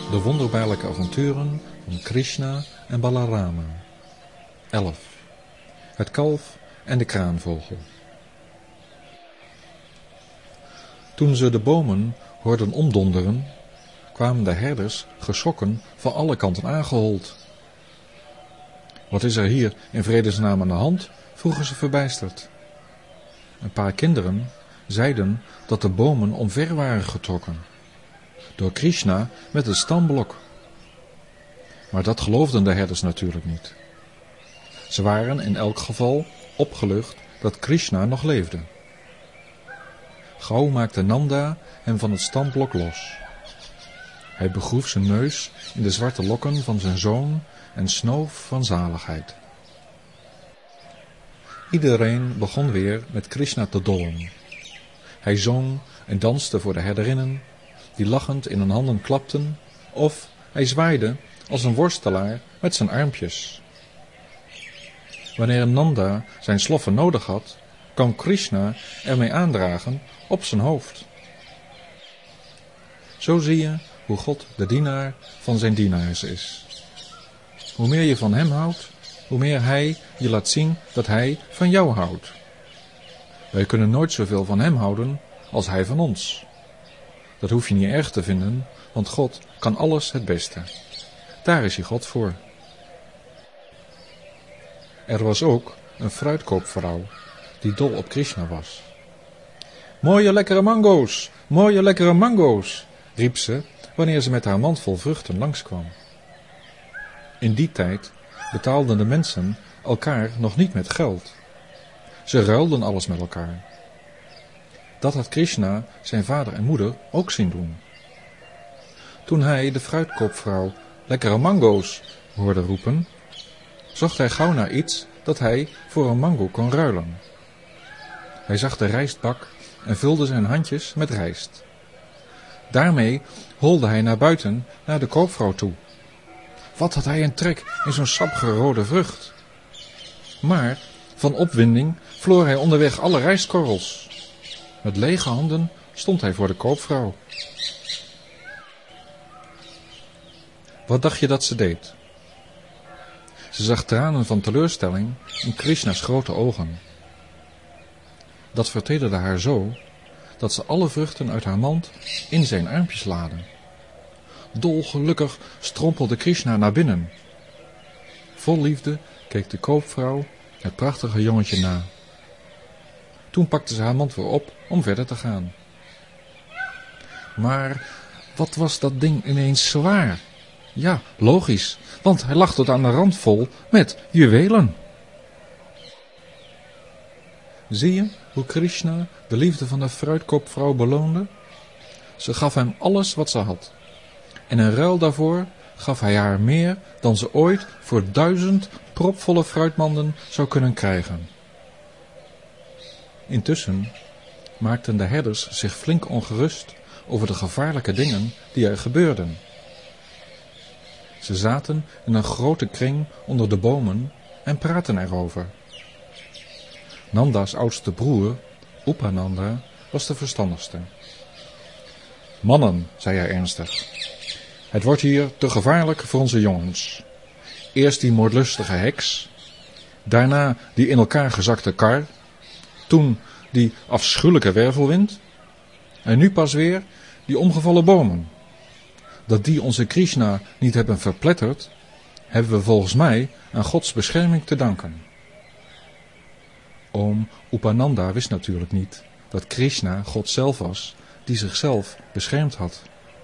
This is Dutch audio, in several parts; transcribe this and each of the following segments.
De wonderbaarlijke avonturen van Krishna en Balarama. 11. Het kalf en de kraanvogel. Toen ze de bomen hoorden omdonderen, kwamen de herders geschrokken van alle kanten aangehold. Wat is er hier in vredesnaam aan de hand? Vroegen ze verbijsterd. Een paar kinderen zeiden dat de bomen omver waren getrokken door Krishna met het stamblok. Maar dat geloofden de herders natuurlijk niet. Ze waren in elk geval opgelucht dat Krishna nog leefde. Gauw maakte Nanda hem van het stamblok los. Hij begroef zijn neus in de zwarte lokken van zijn zoon en snoof van zaligheid. Iedereen begon weer met Krishna te dollen. Hij zong en danste voor de herderinnen, die lachend in hun handen klapten, of hij zwaaide als een worstelaar met zijn armpjes. Wanneer Nanda zijn sloffen nodig had, kwam Krishna ermee aandragen op zijn hoofd. Zo zie je hoe God de dienaar van zijn dienaars is. Hoe meer je van hem houdt, hoe meer hij je laat zien dat hij van jou houdt. Wij kunnen nooit zoveel van hem houden als hij van ons. Dat hoef je niet erg te vinden, want God kan alles het beste. Daar is hij God voor. Er was ook een fruitkoopvrouw die dol op Krishna was. Mooie lekkere mango's, mooie lekkere mango's, riep ze wanneer ze met haar mand vol vruchten langskwam. In die tijd betaalden de mensen elkaar nog niet met geld. Ze ruilden alles met elkaar. Dat had Krishna zijn vader en moeder ook zien doen. Toen hij de fruitkoopvrouw lekkere mango's hoorde roepen, zocht hij gauw naar iets dat hij voor een mango kon ruilen. Hij zag de rijstbak en vulde zijn handjes met rijst. Daarmee holde hij naar buiten naar de koopvrouw toe. Wat had hij een trek in zo'n sappige rode vrucht. Maar van opwinding verloor hij onderweg alle rijstkorrels. Met lege handen stond hij voor de koopvrouw. Wat dacht je dat ze deed? Ze zag tranen van teleurstelling in Krishna's grote ogen. Dat vertederde haar zo, dat ze alle vruchten uit haar mand in zijn armpjes laadde. Dolgelukkig strompelde Krishna naar binnen. Vol liefde keek de koopvrouw het prachtige jongetje na. Toen pakte ze haar mand weer op om verder te gaan. Maar wat was dat ding ineens zwaar? Ja, logisch, want hij lag tot aan de rand vol met juwelen. Zie je hoe Krishna de liefde van de fruitkoopvrouw beloonde? Ze gaf hem alles wat ze had. En in ruil daarvoor gaf hij haar meer dan ze ooit voor 1000 propvolle fruitmanden zou kunnen krijgen. Intussen maakten de herders zich flink ongerust over de gevaarlijke dingen die er gebeurden. Ze zaten in een grote kring onder de bomen en praatten erover. Nanda's oudste broer, Upananda, was de verstandigste. Mannen, zei hij ernstig, het wordt hier te gevaarlijk voor onze jongens. Eerst die moordlustige heks, daarna die in elkaar gezakte kar, toen die afschuwelijke wervelwind en nu pas weer die omgevallen bomen. Dat die onze Krishna niet hebben verpletterd, hebben we volgens mij aan Gods bescherming te danken. Oom Upananda wist natuurlijk niet dat Krishna God zelf was, die zichzelf beschermd had.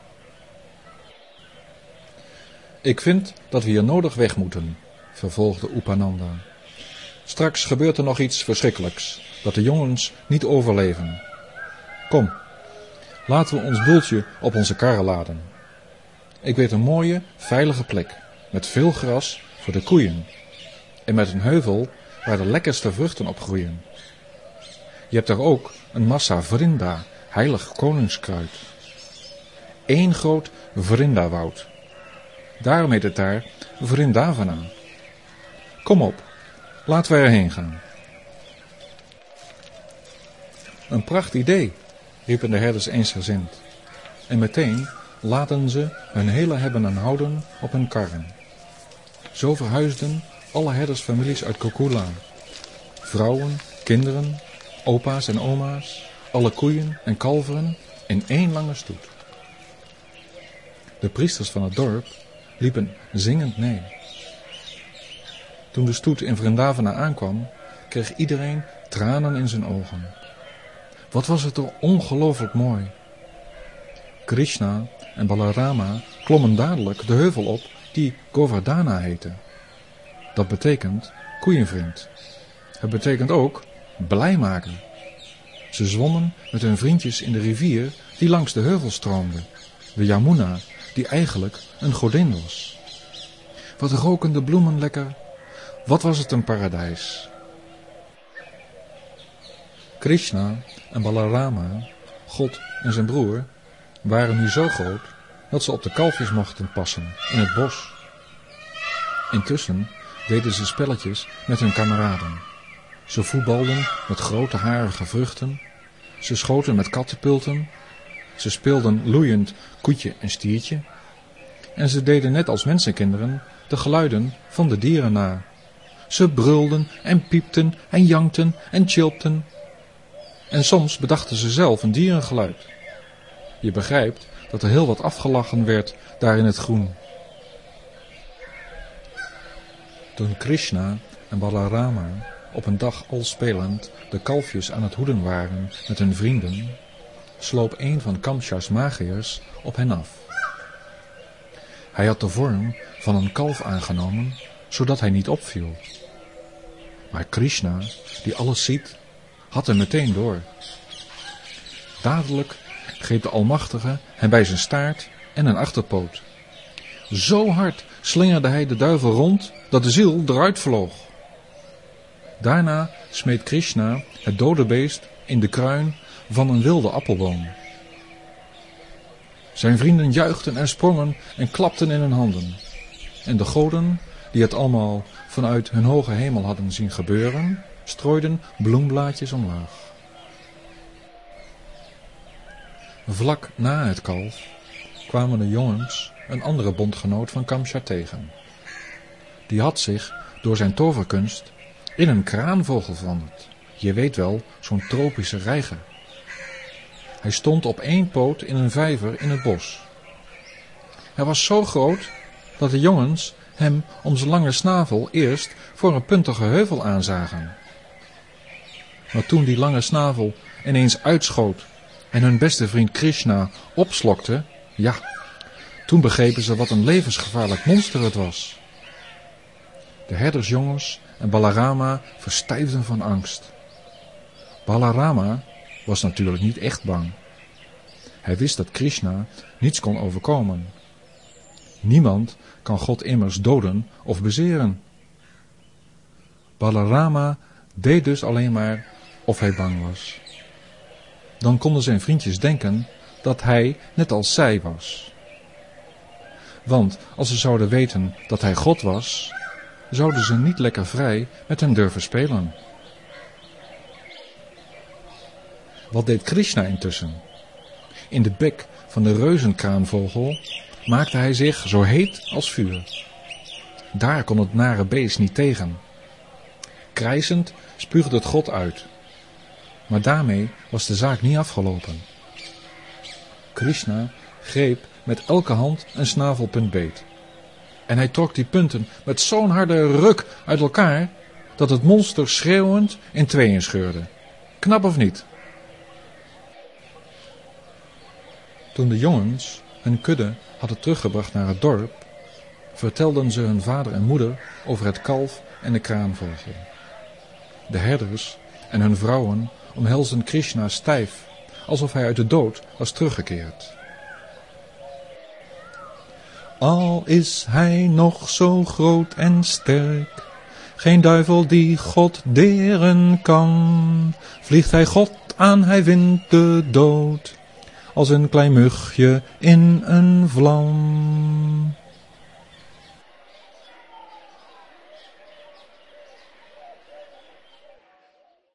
Ik vind dat we hier nodig weg moeten, vervolgde Upananda. Straks gebeurt er nog iets verschrikkelijks, dat de jongens niet overleven. Kom, laten we ons boeltje op onze karren laden. Ik weet een mooie, veilige plek, met veel gras voor de koeien en met een heuvel waar de lekkerste vruchten op groeien. Je hebt daar ook een massa vrinda, heilig koningskruid. 1 groot vrindawoud. Daarom heet het daar Vrindavana. Kom op, laten we erheen gaan. Een pracht idee, riepen de herders eensgezind. En meteen laden ze hun hele hebben en houden op hun karren. Zo verhuisden alle herdersfamilies uit Kokula. Vrouwen, kinderen, opa's en oma's, alle koeien en kalveren in één lange stoet. De priesters van het dorp liepen zingend mee. Toen de stoet in Vrindavana aankwam, kreeg iedereen tranen in zijn ogen. Wat was het toch ongelooflijk mooi. Krishna en Balarama klommen dadelijk de heuvel op die Govardhana heette. Dat betekent koeienvriend. Het betekent ook blij maken. Ze zwommen met hun vriendjes in de rivier die langs de heuvel stroomde, de Yamuna, die eigenlijk een godin was. Wat roken de bloemen lekker, wat was het een paradijs. Krishna en Balarama, God en zijn broer, waren nu zo groot dat ze op de kalfjes mochten passen in het bos. Intussen deden ze spelletjes met hun kameraden. Ze voetbalden met grote harige vruchten, ze schoten met kattenpulten, ze speelden loeiend koetje en stiertje en ze deden net als mensenkinderen de geluiden van de dieren na. Ze brulden en piepten en jankten en tjilpten en soms bedachten ze zelf een dierengeluid. Je begrijpt dat er heel wat afgelachen werd daar in het groen. Toen Krishna en Balarama op een dag al spelend de kalfjes aan het hoeden waren met hun vrienden, sloop een van Kamsa's magiërs op hen af. Hij had de vorm van een kalf aangenomen, zodat hij niet opviel. Maar Krishna, die alles ziet, had hem meteen door. Dadelijk greep de Almachtige hem bij zijn staart en een achterpoot. Zo hard slingerde hij de duivel rond dat de ziel eruit vloog. Daarna smeet Krishna het dode beest in de kruin van een wilde appelboom. Zijn vrienden juichten en sprongen en klapten in hun handen. En de goden, die het allemaal vanuit hun hoge hemel hadden zien gebeuren, strooiden bloemblaadjes omlaag. Vlak na het kalf kwamen de jongens een andere bondgenoot van Kamsa tegen. Die had zich door zijn toverkunst in een kraanvogel veranderd. Je weet wel, zo'n tropische reiger. Hij stond op één poot in een vijver in het bos. Hij was zo groot dat de jongens hem om zijn lange snavel eerst voor een puntige heuvel aanzagen. Maar toen die lange snavel ineens uitschoot en hun beste vriend Krishna opslokte, ja, toen begrepen ze wat een levensgevaarlijk monster het was. De herdersjongens en Balarama verstijfden van angst. Balarama was natuurlijk niet echt bang. Hij wist dat Krishna niets kon overkomen. Niemand kan God immers doden of bezeren. Balarama deed dus alleen maar of hij bang was. Dan konden zijn vriendjes denken dat hij net als zij was. Want als ze zouden weten dat hij God was, zouden ze niet lekker vrij met hem durven spelen. Wat deed Krishna intussen? In de bek van de reuzenkraanvogel maakte hij zich zo heet als vuur. Daar kon het nare beest niet tegen. Krijsend spuugde het God uit. Maar daarmee was de zaak niet afgelopen. Krishna greep met elke hand een snavelpunt beet. En hij trok die punten met zo'n harde ruk uit elkaar, dat het monster schreeuwend in tweeën scheurde. Knap of niet? Toen de jongens hun kudde hadden teruggebracht naar het dorp, vertelden ze hun vader en moeder over het kalf en de kraanvogel. De herders en hun vrouwen omhelsden Krishna stijf, alsof hij uit de dood was teruggekeerd. Al is hij nog zo groot en sterk, geen duivel die God deren kan. Vliegt hij God aan, hij wint de dood, als een klein mugje in een vlam.